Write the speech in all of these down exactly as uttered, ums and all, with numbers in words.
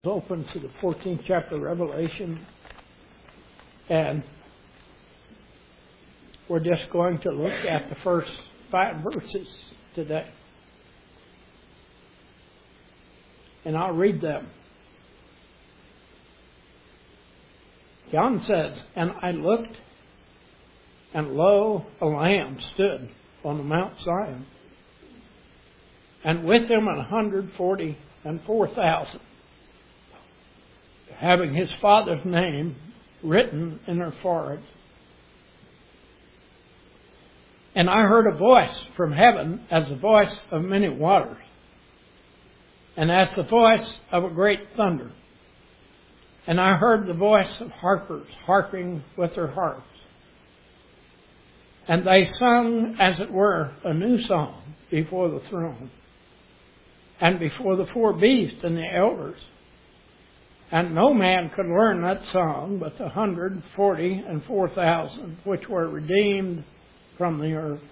Open to the fourteenth chapter of Revelation, and we're just going to look at the first five verses today. And I'll read them. John says, "And I looked, and lo, a Lamb stood on the Mount Zion, and with him an hundred forty and four thousand, having his Father's name written in their foreheads. And I heard a voice from heaven as the voice of many waters, and as the voice of a great thunder. And I heard the voice of harpers harping with their harps. And they sung, as it were, a new song before the throne, and before the four beasts and the elders. And no man could learn that song but the hundred forty and four thousand which were redeemed from the earth.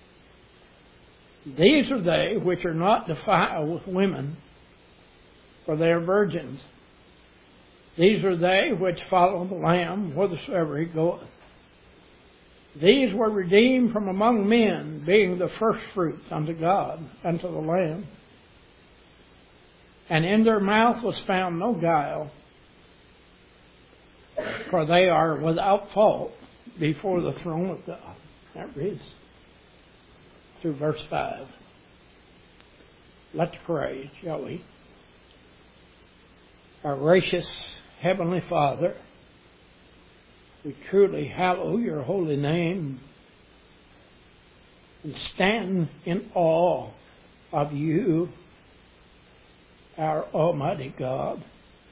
These are they which are not defiled with women, for they are virgins. These are they which follow the Lamb whithersoever he goeth. These were redeemed from among men, being the firstfruits unto God and to the Lamb. And in their mouth was found no guile, for they are without fault before the throne of God." That reads through verse five. Let's pray, shall we? Our gracious Heavenly Father, we truly hallow your holy name and stand in awe of you, our Almighty God.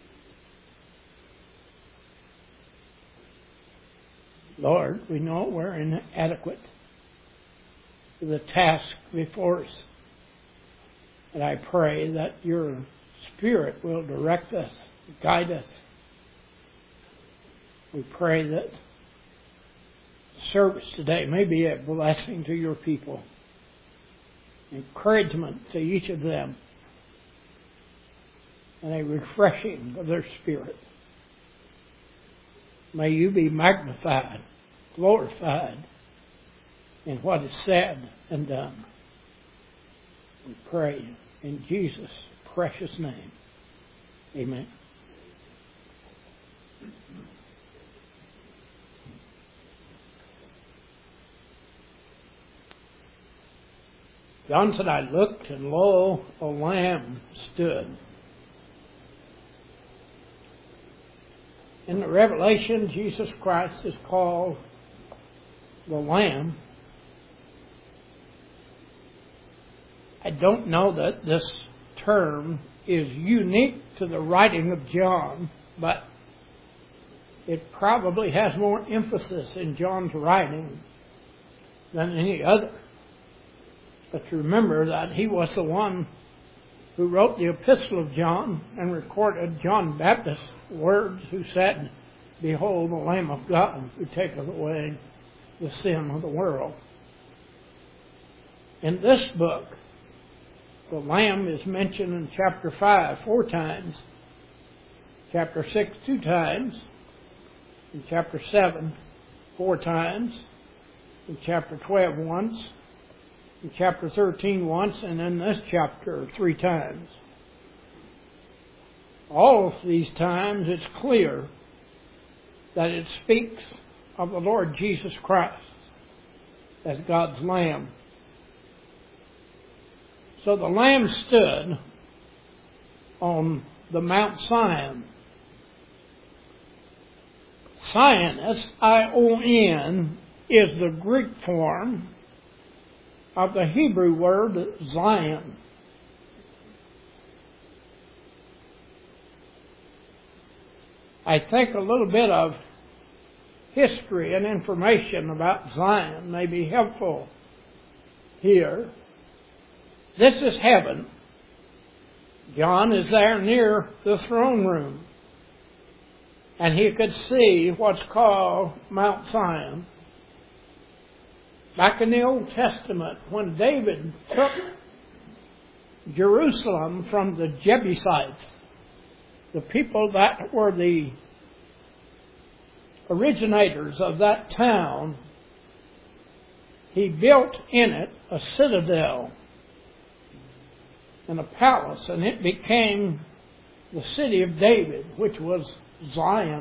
Lord, we know we're inadequate to the task before us. And I pray that your Spirit will direct us, guide us. We pray that the service today may be a blessing to your people, encouragement to each of them, and a refreshing of their spirit. May you be magnified, glorified in what is said and done. We pray in Jesus' precious name. Amen. John said, "I looked, and lo, a Lamb stood." In the Revelation, Jesus Christ is called the Lamb. I don't know that this term is unique to the writing of John, but it probably has more emphasis in John's writing than any other. But remember that he was the one who wrote the Epistle of John and recorded John Baptist's words, who said, "Behold the Lamb of God who taketh away the sin of the world." In this book, the Lamb is mentioned in chapter five four times, chapter six two times, in chapter seven four times, in chapter twelve once, in chapter thirteen once, and in this chapter three times. All of these times it's clear that it speaks of the Lord Jesus Christ as God's Lamb. So the Lamb stood on the Mount Zion. Zion, S I O N, is the Greek form of the Hebrew word Zion. I think a little bit of history and information about Zion may be helpful here. This is heaven. John is there near the throne room, and he could see what's called Mount Zion. Back in the Old Testament, when David took Jerusalem from the Jebusites, the people that were the originators of that town, he built in it a citadel and a palace, and it became the city of David, which was Zion.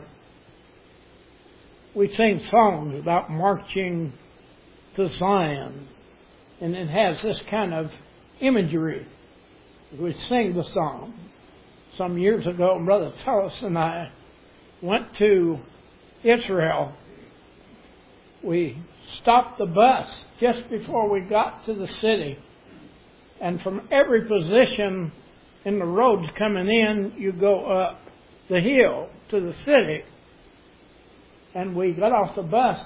We sing songs about marching to Zion, and it has this kind of imagery. We sing the song. Some years ago, Brother Tullis and I went to Israel. We stopped the bus just before we got to the city, and from every position in the roads coming in, you go up the hill to the city. And we got off the bus,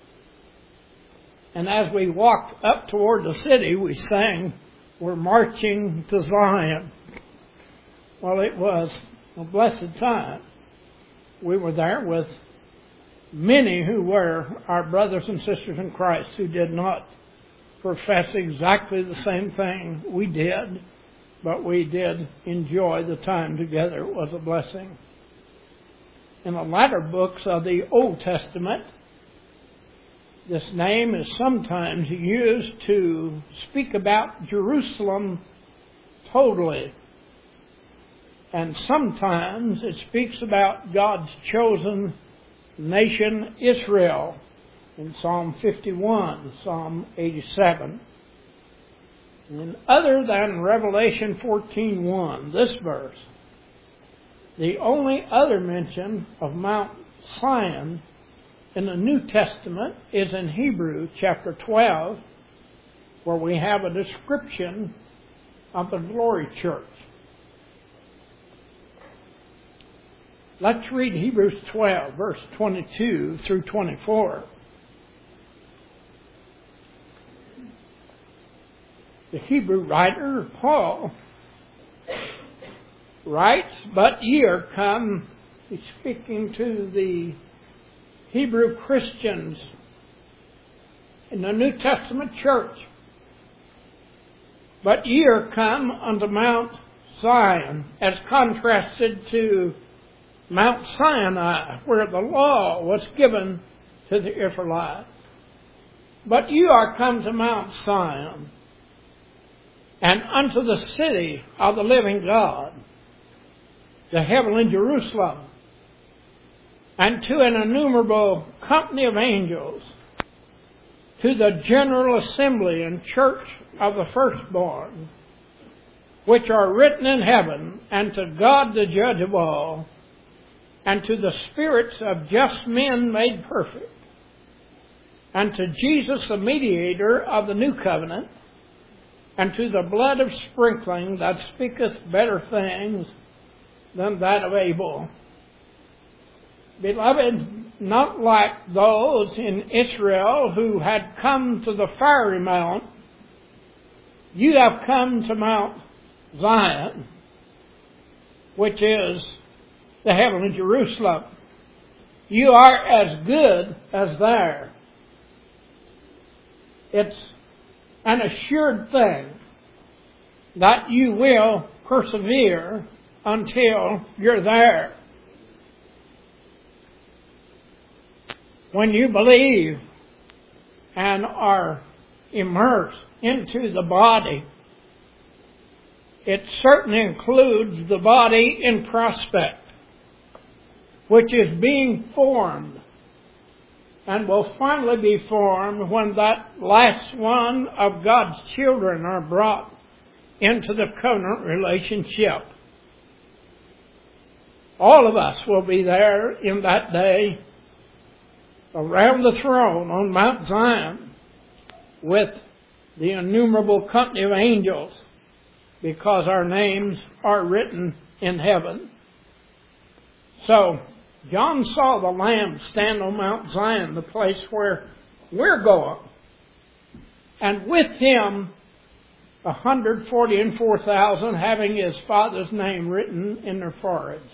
and as we walked up toward the city, we sang, "We're marching to Zion." Well, it was a blessed time. We were there with many who were our brothers and sisters in Christ who did not profess exactly the same thing we did, but we did enjoy the time together. It was a blessing. In the latter books of the Old Testament, this name is sometimes used to speak about Jerusalem totally. And sometimes it speaks about God's chosen nation, Israel, in Psalm fifty-one, Psalm eighty-seven. And other than Revelation fourteen one, this verse, the only other mention of Mount Zion in the New Testament is in Hebrews chapter twelve, where we have a description of the glory church. Let's read Hebrews twelve, verse twenty-two through twenty-four. The Hebrew writer, Paul, writes, "But ye are come," he's speaking to the Hebrew Christians in the New Testament church, "But ye are come unto Mount Zion," as contrasted to Mount Sinai, where the law was given to the Israelites. "But you are come to Mount Zion, and unto the city of the living God, the heavenly Jerusalem, and to an innumerable company of angels, to the general assembly and church of the firstborn, which are written in heaven, and to God the judge of all, and to the spirits of just men made perfect, and to Jesus the mediator of the new covenant, and to the blood of sprinkling that speaketh better things than that of Abel." Beloved, not like those in Israel who had come to the fiery mount, you have come to Mount Zion, which is the heavenly Jerusalem. You are as good as there. It's an assured thing that you will persevere until you're there. When you believe and are immersed into the body, it certainly includes the body in prospect, which is being formed and will finally be formed when that last one of God's children are brought into the covenant relationship. All of us will be there in that day around the throne on Mount Zion with the innumerable company of angels, because our names are written in heaven. So, John saw the Lamb stand on Mount Zion, the place where we're going. And with him, one hundred forty and four thousand having his Father's name written in their foreheads.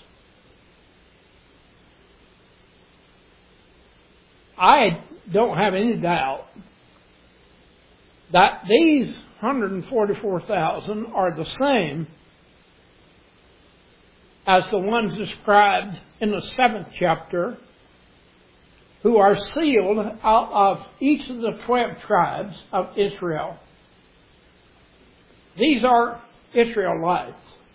I don't have any doubt that these one hundred forty-four thousand are the same as the ones described in the seventh chapter, who are sealed out of each of the twelve tribes of Israel. These are Israelites.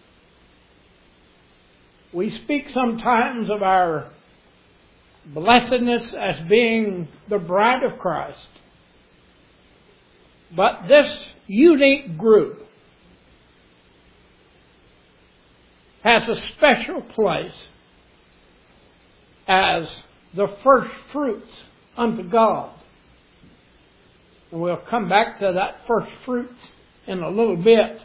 We speak sometimes of our blessedness as being the bride of Christ. But this unique group has a special place as the first fruits unto God. And we'll come back to that first fruits in a little bit.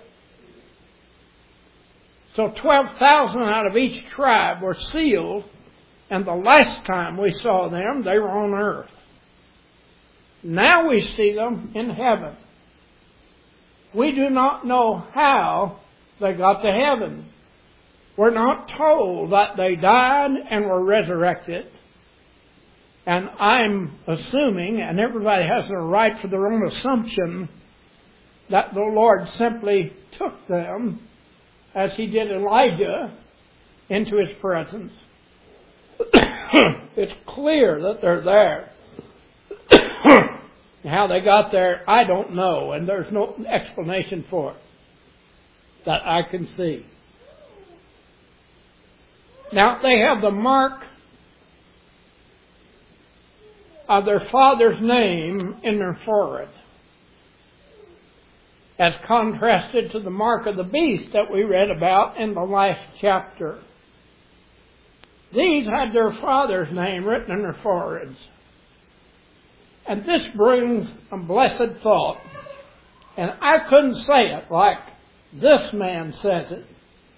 So twelve thousand out of each tribe were sealed, and the last time we saw them, they were on earth. Now we see them in heaven. We do not know how they got to heaven. We're not told that they died and were resurrected. And I'm assuming, and everybody has the right for their own assumption, that the Lord simply took them, as He did Elijah, into His presence. It's clear that they're there. How they got there, I don't know, and there's no explanation for it that I can see. Now, they have the mark of their father's name in their forehead, as contrasted to the mark of the beast that we read about in the last chapter. These had their father's name written in their foreheads. And this brings a blessed thought. And I couldn't say it like this man says it.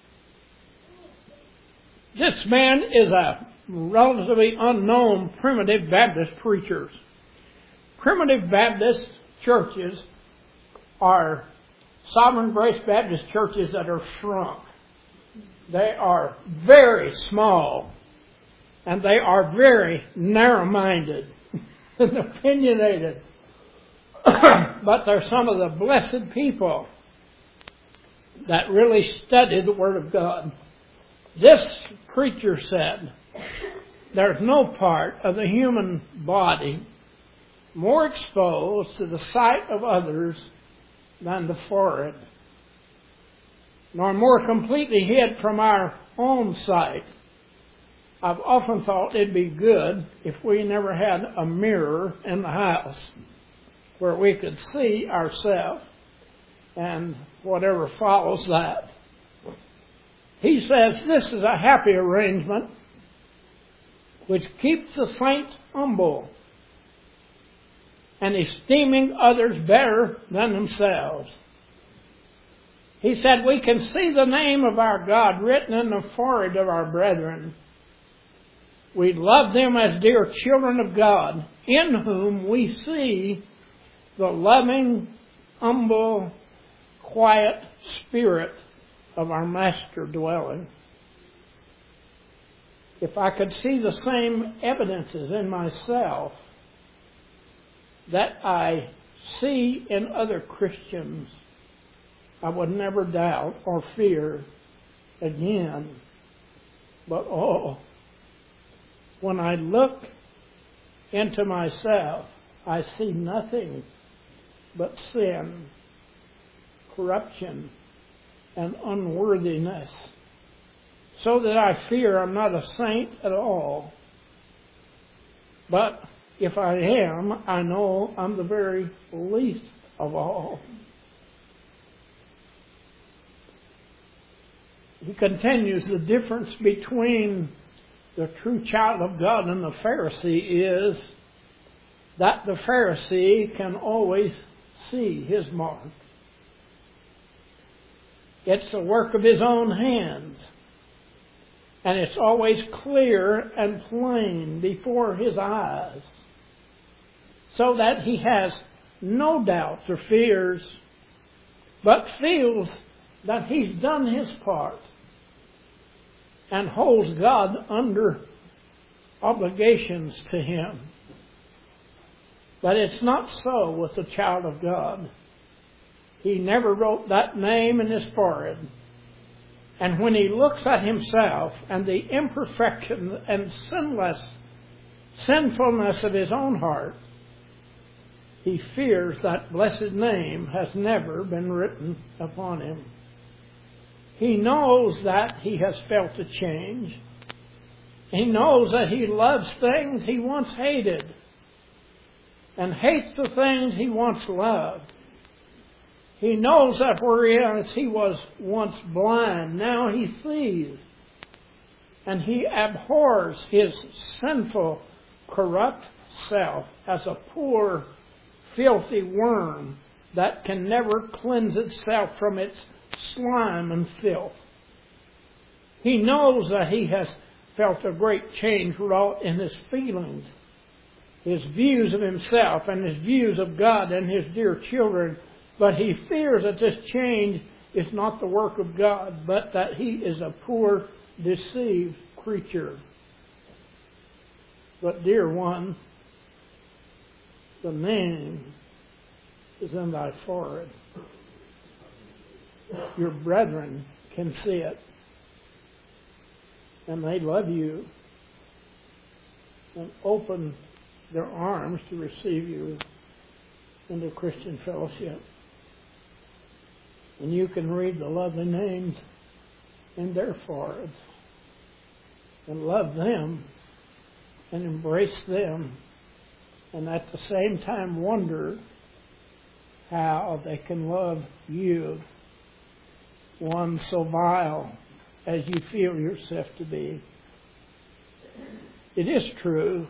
This man is a relatively unknown primitive Baptist preacher. Primitive Baptist churches are Sovereign Grace Baptist churches that are shrunk. They are very small, and they are very narrow-minded and opinionated. But they're some of the blessed people that really study the Word of God. This preacher said, there's no part of the human body more exposed to the sight of others than the forehead, nor more completely hid from our own sight. I've often thought it'd be good if we never had a mirror in the house where we could see ourselves and whatever follows that. He says this is a happy arrangement which keeps the saints humble and esteeming others better than themselves. He said we can see the name of our God written in the forehead of our brethren. We love them as dear children of God, in whom we see the loving, humble, quiet spirit of our Master dwelling. If I could see the same evidences in myself that I see in other Christians, I would never doubt or fear again. But oh, when I look into myself, I see nothing but sin, corruption, and unworthiness, so that I fear I'm not a saint at all. But if I am, I know I'm the very least of all. He continues, the difference between the true child of God and the Pharisee is that the Pharisee can always see his mark. It's the work of his own hands. And it's always clear and plain before his eyes, so that he has no doubts or fears, but feels that he's done his part and holds God under obligations to Him. But it's not so with the child of God. He never wrote that name in his forehead. And when he looks at himself and the imperfection and sinless sinfulness of his own heart, he fears that blessed name has never been written upon him. He knows that he has felt a change. He knows that he loves things he once hated and hates the things he once loved. He knows that whereas he was once blind, now he sees. And he abhors his sinful, corrupt self as a poor, filthy worm that can never cleanse itself from its slime and filth. He knows that he has felt a great change wrought in his feelings, his views of himself and his views of God and his dear children. But he fears that this change is not the work of God, but that he is a poor, deceived creature. But dear one, the name is in thy forehead. Your brethren can see it. And they love you and open their arms to receive you into Christian fellowship. And you can read the lovely names in their foreheads and love them and embrace them, and at the same time wonder how they can love you, one so vile as you feel yourself to be. It is true.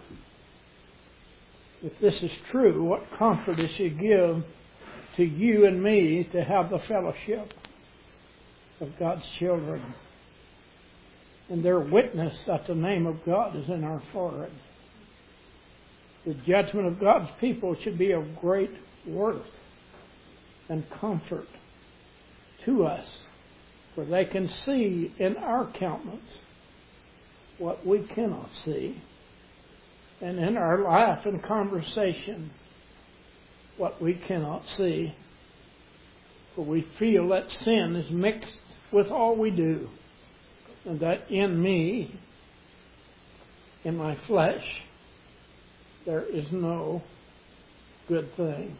If this is true, what comfort it should give to you and me to have the fellowship of God's children and their witness that the name of God is in our forehead. The judgment of God's people should be of great worth and comfort to us, for they can see in our countenance what we cannot see, and in our life and conversation what we cannot see. For we feel that sin is mixed with all we do, and that in me, in my flesh, there is no good thing.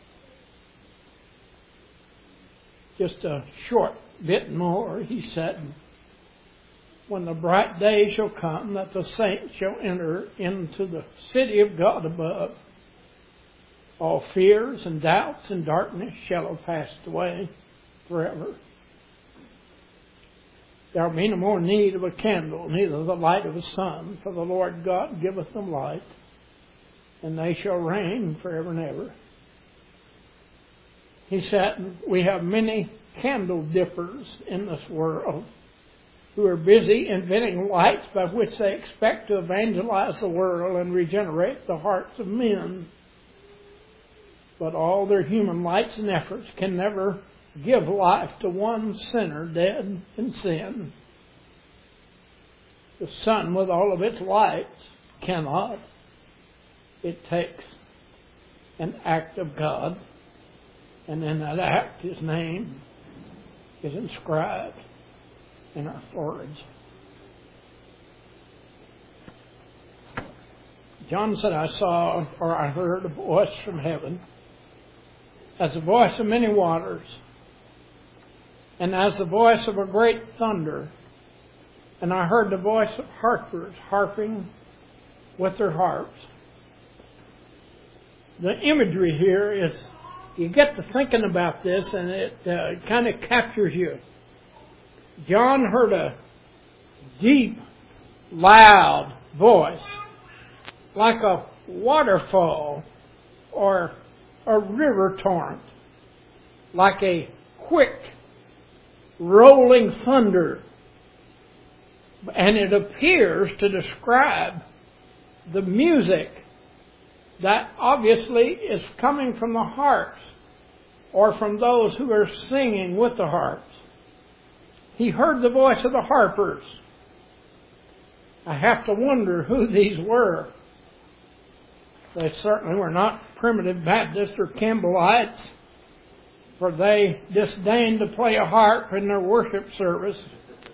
Just a short bit more, he said, when the bright day shall come, that the saints shall enter into the city of God above, all fears and doubts and darkness shall have passed away forever. There will be no more need of a candle, neither the light of a sun, for the Lord God giveth them light, and they shall reign forever and ever. He said, we have many candle dippers in this world who are busy inventing lights by which they expect to evangelize the world and regenerate the hearts of men. But all their human lights and efforts can never give life to one sinner dead in sin. The sun, with all of its lights, cannot. It takes an act of God, and in that act, His name is inscribed in our foreheads. John said, I saw, or I heard a voice from heaven, as the voice of many waters, and as the voice of a great thunder. And I heard the voice of harpers harping with their harps. The imagery here is, you get to thinking about this and it uh, kind of captures you. John heard a deep, loud voice, like a waterfall or a river torrent, like a quick rolling thunder. And it appears to describe the music that obviously is coming from the harps or from those who are singing with the harps. He heard the voice of the harpers. I have to wonder who these were. They certainly were not Primitive Baptists or Campbellites, for they disdained to play a harp in their worship service.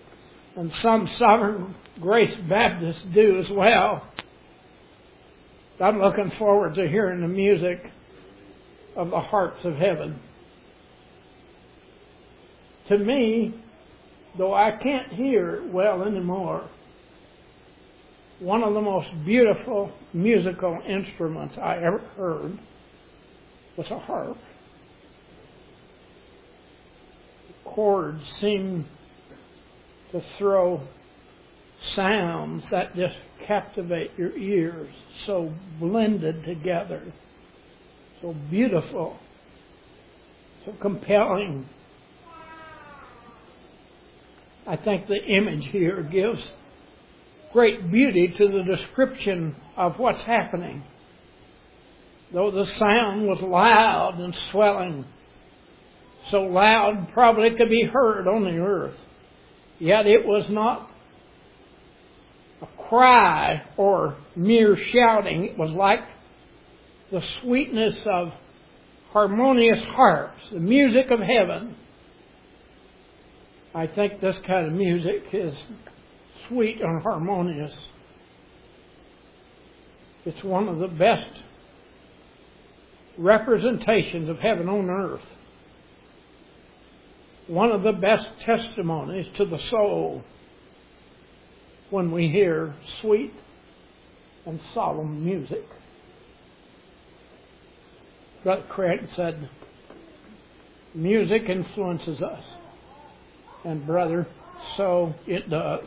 and some Sovereign Grace Baptists do as well. I'm looking forward to hearing the music of the harps of heaven. To me, though I can't hear it well anymore, one of the most beautiful musical instruments I ever heard was a harp. The chords seem to throw sounds that just captivate your ears, so blended together, so beautiful, so compelling. I think the image here gives great beauty to the description of what's happening. Though the sound was loud and swelling, so loud probably it could be heard on the earth, yet it was not a cry or mere shouting. It was like the sweetness of harmonious harps, the music of heaven. I think this kind of music is sweet and harmonious. It's one of the best representations of heaven on earth. One of the best testimonies to the soul when we hear sweet and solemn music. Brother Craig said, music influences us. And brother, so it does.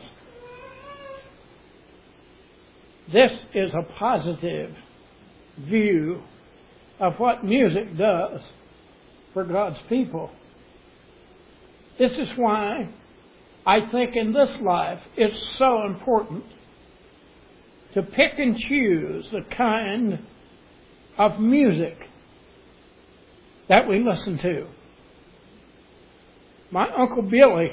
This is a positive view of what music does for God's people. This is why I think in this life it's so important to pick and choose the kind of music that we listen to. My Uncle Billy,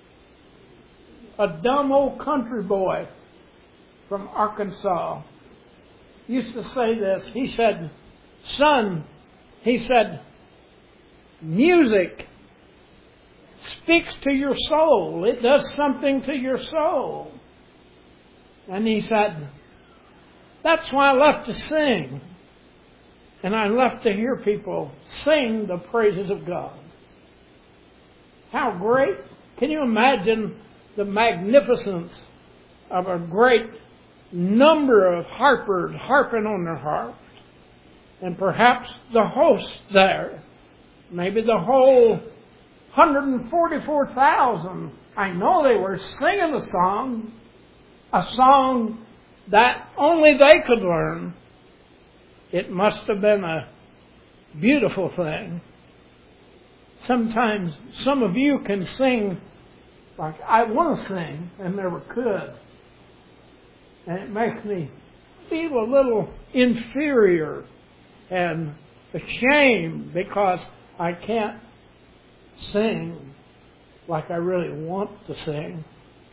a dumb old country boy from Arkansas, used to say this. He said, son, he said, music speaks to your soul. It does something to your soul. And he said, that's why I love to sing. And I love to hear people sing the praises of God. How great. Can you imagine the magnificence of a great number of harpers harping on their harps? And perhaps the host there, maybe the whole one hundred forty-four thousand, I know they were singing a song, a song that only they could learn. It must have been a beautiful thing. Sometimes some of you can sing like I want to sing and never could. And it makes me feel a little inferior and ashamed because I can't sing like I really want to sing.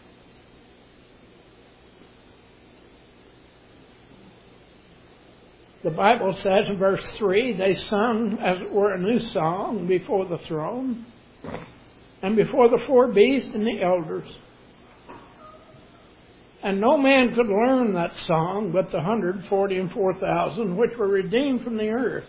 The Bible says in verse three, they sung as it were a new song before the throne and before the four beasts and the elders. And no man could learn that song but the one hundred forty and four thousand which were redeemed from the earth.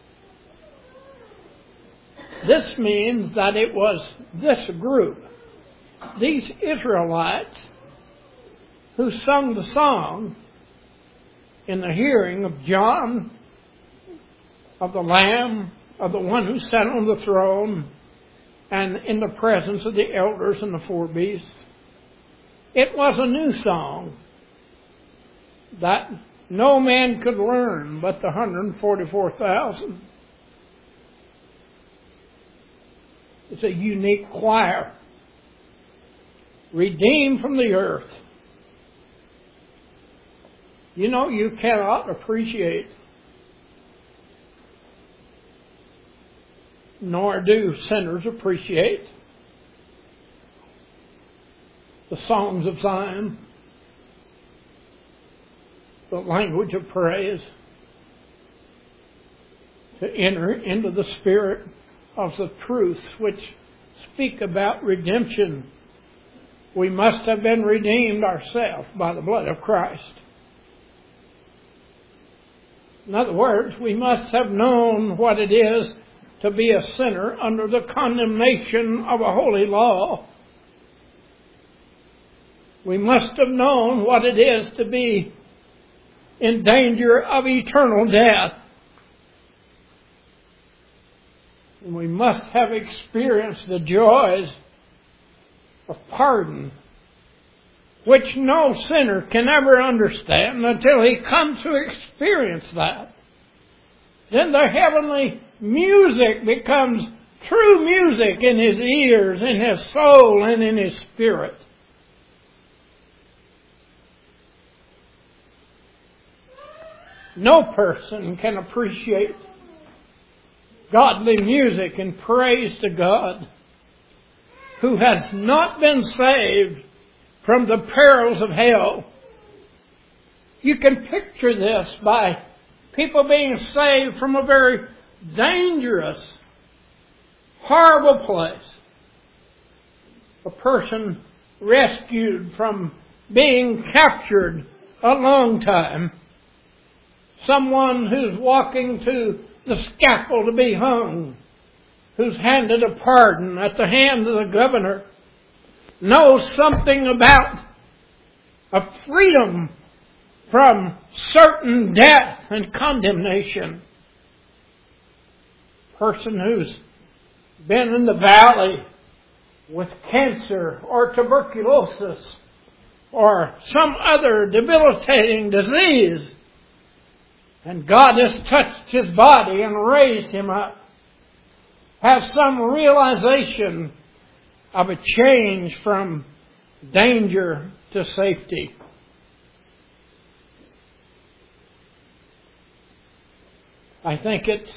This means that it was this group, these Israelites, who sung the song in the hearing of John, of the Lamb, of the one who sat on the throne, and in the presence of the elders and the four beasts. It was a new song that no man could learn but the one hundred forty-four thousand. It's a unique choir, redeemed from the earth. You know, you cannot appreciate, nor do sinners appreciate, the songs of Zion, the language of praise, to enter into the spirit of the truths which speak about redemption We must have been redeemed ourselves by the blood of Christ. In other words, we must have known what it is to be a sinner under the condemnation of a holy law. We must have known what it is to be in danger of eternal death. And we must have experienced the joys of pardon, which no sinner can ever understand until he comes to experience that. Then the heavenly music becomes true music in his ears, in his soul, and in his spirit. No person can appreciate godly music and praise to God who has not been saved from the perils of hell. You can picture this by people being saved from a very dangerous, horrible place. A person rescued from being captured a long time. Someone who's walking to the scaffold to be hung, who's handed a pardon at the hand of the governor, knows something about a freedom from certain death and condemnation. Person who's been in the valley with cancer or tuberculosis or some other debilitating disease, and God has touched his body and raised him up, has some realization of a change from danger to safety. I think it's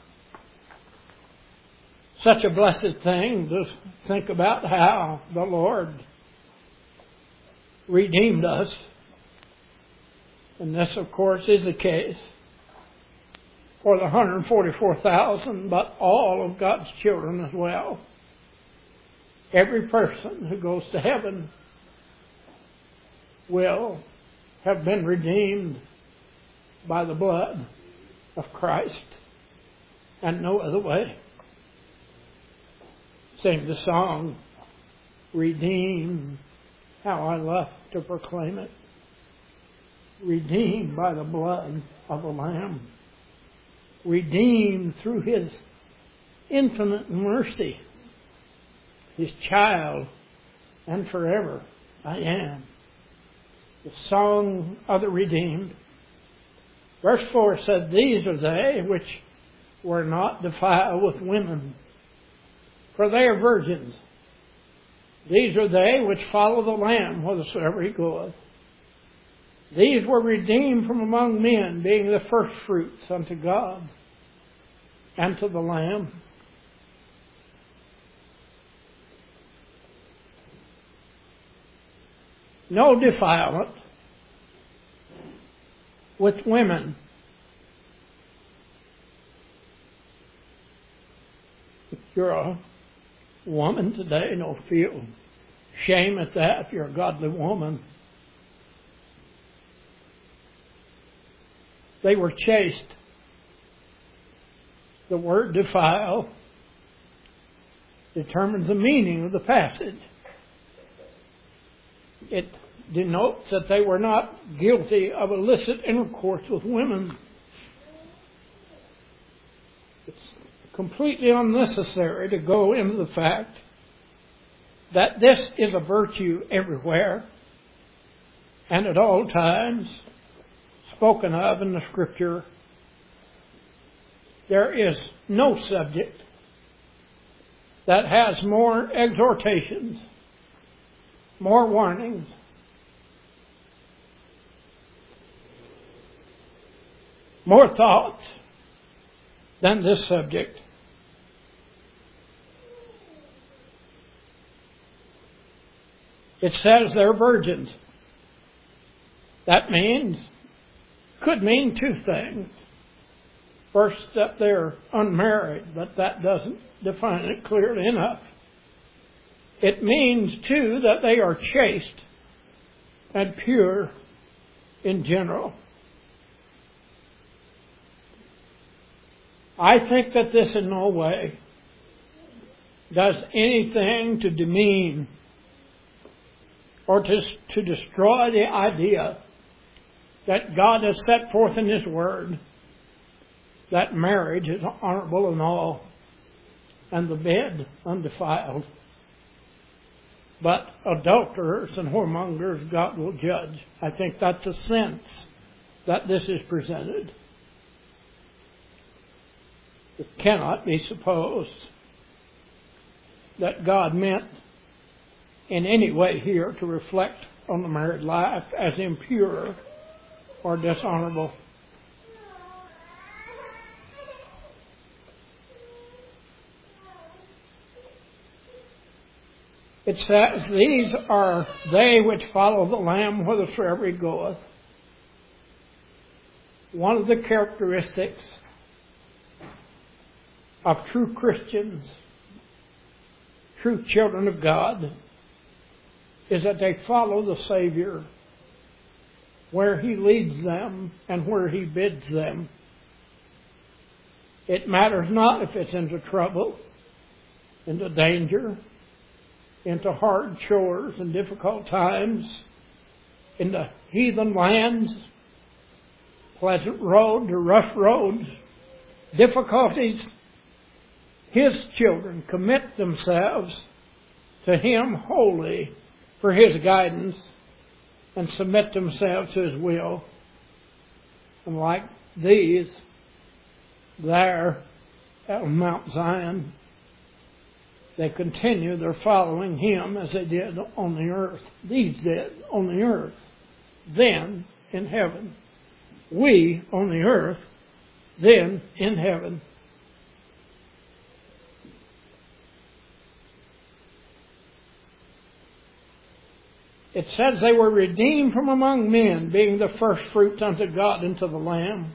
such a blessed thing to think about how the Lord redeemed us. And this, of course, is the case for the one hundred forty-four thousand, but all of God's children as well. Every person who goes to heaven will have been redeemed by the blood of Christ, and no other way. Sing the song, "Redeemed," how I love to proclaim it. Redeemed by the blood of the Lamb. Redeemed through His infinite mercy. His child, and forever I am. The song of the redeemed. Verse four said, "These are they which were not defiled with women, for they are virgins. These are they which follow the Lamb whithersoever He goeth. These were redeemed from among men, being the firstfruits unto God and to the Lamb." No defilement with women. If you're a woman today, don't feel shame at that if you're a godly woman. They were chaste. The word defile determines the meaning of the passage. It denotes that they were not guilty of illicit intercourse with women. It's completely unnecessary to go into the fact that this is a virtue everywhere and at all times spoken of in the Scripture. There is no subject that has more exhortations, more warnings, more thoughts than this subject. It says they're virgins. That means, could mean two things. First, that they're unmarried, but that doesn't define it clearly enough. It means, too, that they are chaste and pure in general. I think that this in no way does anything to demean or to, to destroy the idea that God has set forth in His Word that marriage is honorable in all and the bed undefiled. But adulterers and whoremongers God will judge. I think that's the sense that this is presented. It cannot be supposed that God meant in any way here to reflect on the married life as impure or dishonorable. It says, these are they which follow the Lamb whithersoever He goeth. One of the characteristics of true Christians, true children of God, is that they follow the Savior where He leads them and where He bids them. It matters not if it's into trouble, into danger, into hard chores and difficult times, into heathen lands, pleasant road to rough roads, difficulties. His children commit themselves to Him wholly for His guidance and submit themselves to His will. And like these, there at Mount Zion, they continue their following Him as they did on the earth. These did on the earth, then in heaven. We on the earth, then in heaven. It says they were redeemed from among men, being the first fruits unto God and to the Lamb.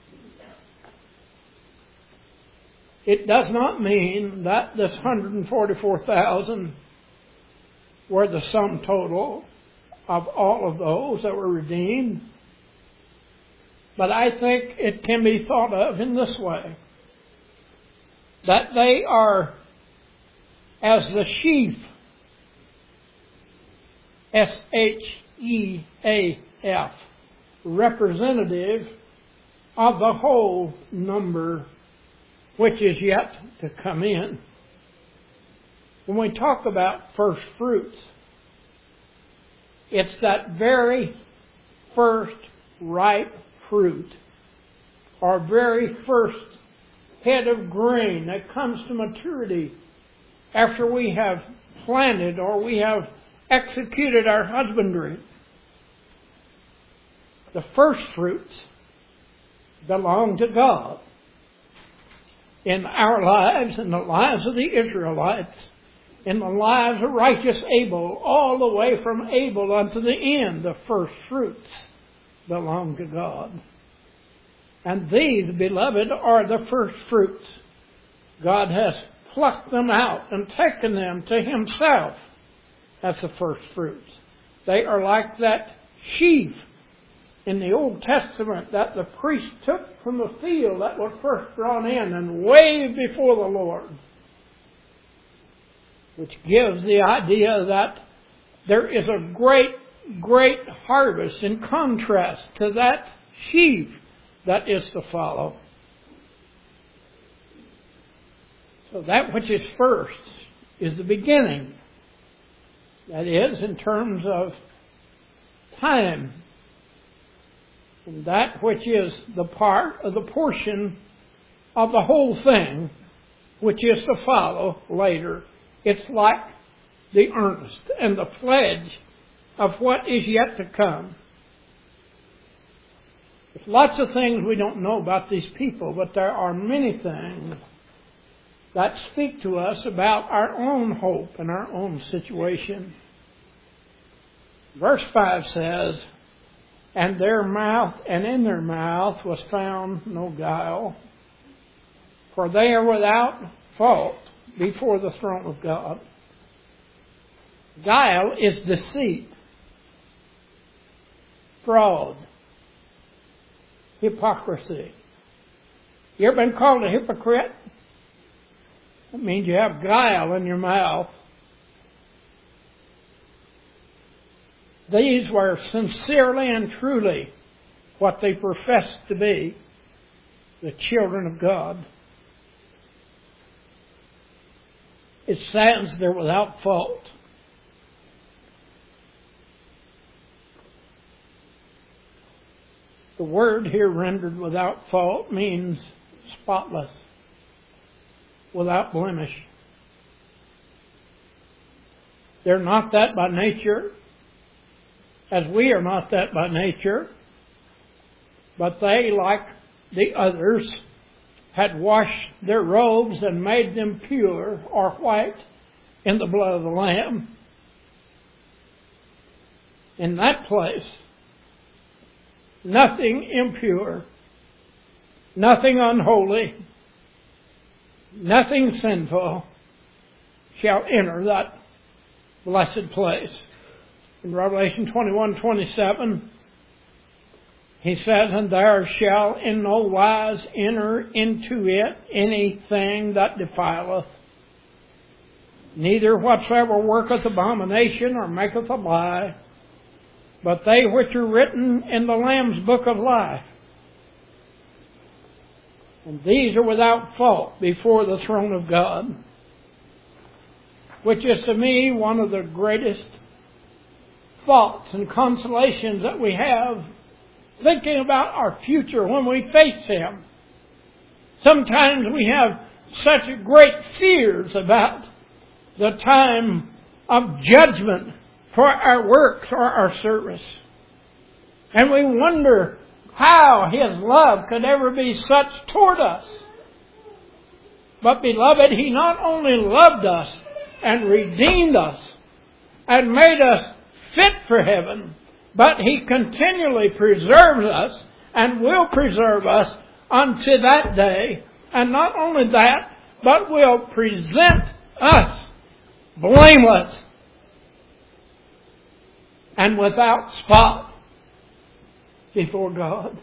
It does not mean that this one hundred forty-four thousand were the sum total of all of those that were redeemed. But I think it can be thought of in this way. That they are as the sheaf, S H E A F, representative of the whole number which is yet to come in. When we talk about first fruits, it's that very first ripe fruit or very first head of grain that comes to maturity after we have planted or we have executed our husbandry. The first fruits belong to God. In our lives, in the lives of the Israelites, in the lives of righteous Abel, all the way from Abel unto the end, the first fruits belong to God. And these, beloved, are the first fruits. God has plucked them out and taken them to Himself. That's the first fruits. They are like that sheaf in the Old Testament that the priest took from the field that was first drawn in and waved before the Lord. Which gives the idea that there is a great, great harvest in contrast to that sheaf that is to follow. So that which is first is the beginning. That is, in terms of time. And that which is the part of the portion of the whole thing, which is to follow later. It's like the earnest and the pledge of what is yet to come. There's lots of things we don't know about these people, but there are many things that speak to us about our own hope and our own situation. Verse five says, and their mouth, and in their mouth was found no guile, for they are without fault before the throne of God. Guile is deceit, fraud, hypocrisy. You ever been called a hypocrite? That means you have guile in your mouth. These were sincerely and truly what they professed to be, the children of God. It says they're without fault. The word here rendered without fault means spotless, without blemish. They're not that by nature, as we are not that by nature, but they, like the others, had washed their robes and made them pure or white in the blood of the Lamb. In that place, nothing impure, nothing unholy, nothing sinful shall enter that blessed place. In Revelation twenty-one twenty-seven, he says, "And there shall in no wise enter into it anything that defileth, neither whatsoever worketh abomination or maketh a lie, but they which are written in the Lamb's book of life. And these are without fault before the throne of God," which is to me one of the greatest thoughts and consolations that we have, thinking about our future when we face Him. Sometimes we have such great fears about the time of judgment for our works or our service. And we wonder how His love could ever be such toward us. But beloved, He not only loved us and redeemed us and made us fit for heaven, but He continually preserves us and will preserve us unto that day. And not only that, but will present us blameless and without spot before God.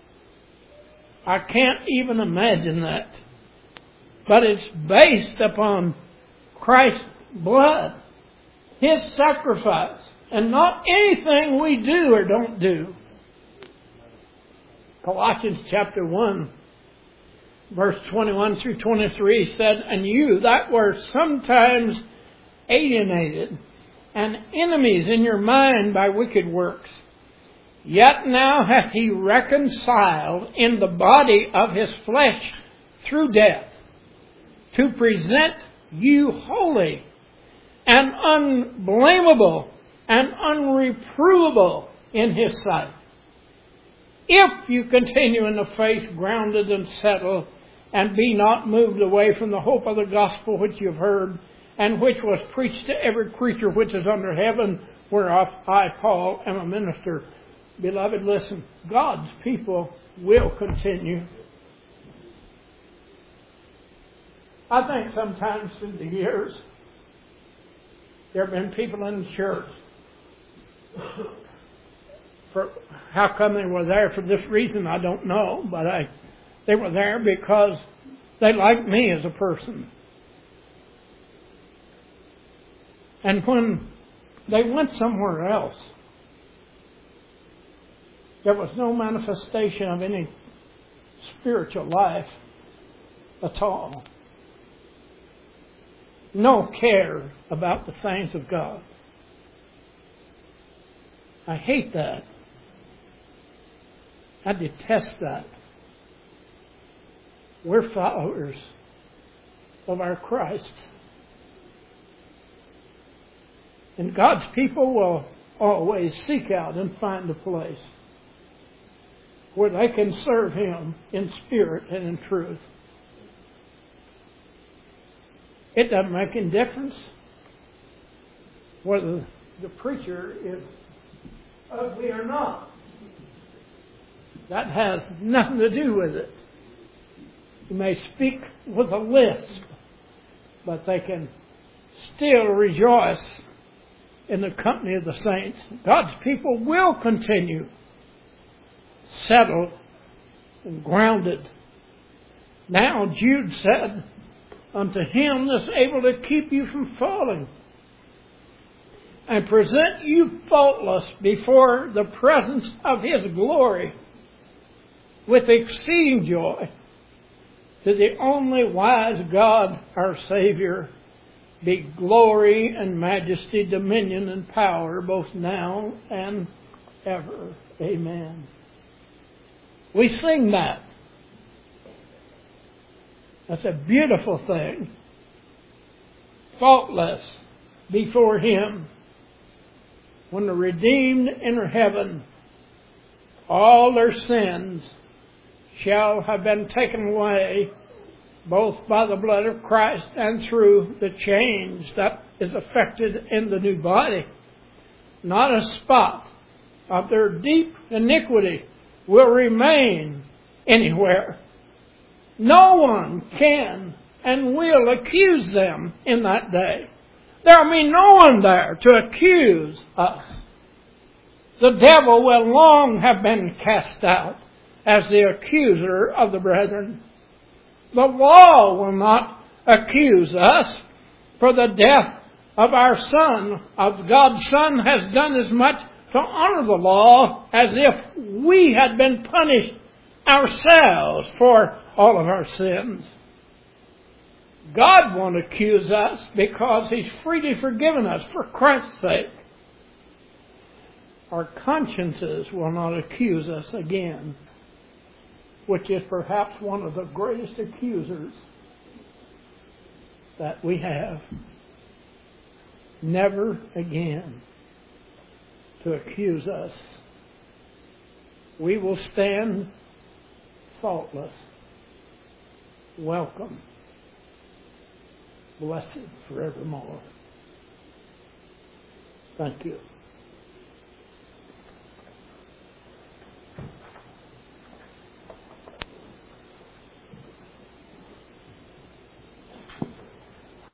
I can't even imagine that. But it's based upon Christ's blood, His sacrifice, and not anything we do or don't do. Colossians chapter one, verse twenty-one through twenty-three said, "And you that were sometimes alienated and enemies in your mind by wicked works, yet now hath He reconciled in the body of His flesh through death, to present you holy and unblameable and unreprovable in His sight, if you continue in the faith, grounded and settled, and be not moved away from the hope of the gospel which you have heard, and which was preached to every creature which is under heaven, whereof I, Paul, am a minister." Beloved, listen, God's people will continue. I think sometimes through the years, there have been people in the church, for how come they were there for this reason, I don't know, but I, they were there because they liked me as a person. And when they went somewhere else, there was no manifestation of any spiritual life at all. No care about the things of God. I hate that. I detest that. We're followers of our Christ. And God's people will always seek out and find a place where they can serve Him in spirit and in truth. It doesn't make any difference whether the preacher is ugly or not. That has nothing to do with it. You may speak with a lisp, but they can still rejoice in the company of the saints. God's people will continue settled and grounded. Now Jude said, unto him that's able to keep you from falling and present you faultless before the presence of his glory with exceeding joy, to the only wise God, our Savior, be glory and majesty, dominion and power, both now and ever. Amen. We sing that. That's a beautiful thing. Faultless before him. When the redeemed enter heaven, all their sins shall have been taken away, both by the blood of Christ and through the change that is effected in the new body. Not a spot of their deep iniquity will remain anywhere. No one can and will accuse them in that day. There will be no one there to accuse us. The devil will long have been cast out as the accuser of the brethren. The law will not accuse us, for the death of our Son, of God's Son, has done as much to honor the law as if we had been punished ourselves for all of our sins. God won't accuse us because He's freely forgiven us for Christ's sake. Our consciences will not accuse us again, which is perhaps one of the greatest accusers that we have. Never again to accuse us. We will stand faultless. Welcome. Blessed forevermore. Thank you.